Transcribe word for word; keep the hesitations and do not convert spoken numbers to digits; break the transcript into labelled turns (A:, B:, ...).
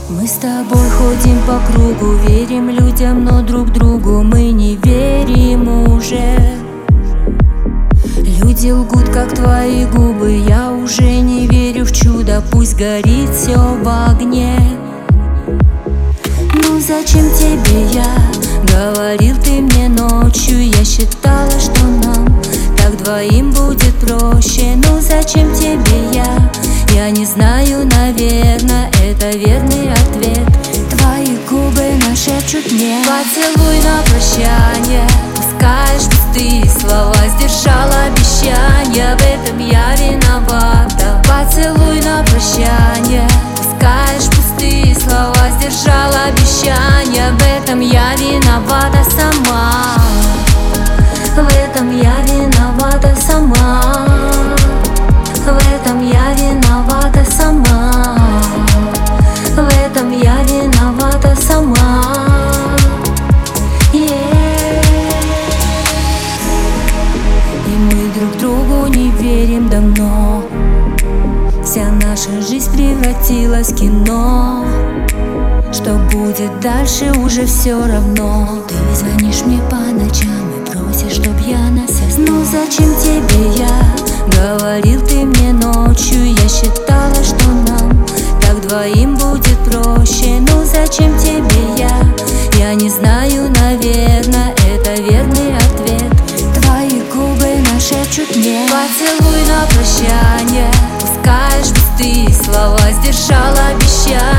A: Мы с тобой ходим по кругу, верим людям, но друг другу мы не верим уже. Люди лгут, как твои губы, я уже не верю в чудо, пусть горит все в огне. Ну зачем тебе я? Говорил ты мне ночью, я считала, что нам так двоим будет проще. Ну зачем тебе я? Я не знаю, наверное, это верный ответ. Твои губы нашепчут мне поцелуй на прощание. Пускаешь пустые слова, сдержал обещания, в этом я виновата. Поцелуй на прощание. Пускаешь пустые слова, сдержал обещания, в этом я виновата сама. В этом я виновата сама. В этом я виновата сама. В этом я виновата сама. Yeah. И мы друг другу не верим давно. Вся наша жизнь превратилась в кино. Что будет дальше, уже все равно. Ты не звонишь мне по ночам и просишь, чтоб я на связь. Ну зачем тебе я? Говорил ты мне ночью, я считала, что нам так двоим будет проще. Ну зачем тебе я? Я не знаю, наверное, это верный ответ. Твои губы нашепчут мне поцелуй на прощание. Пускаешь пустые слова, сдержал обещания,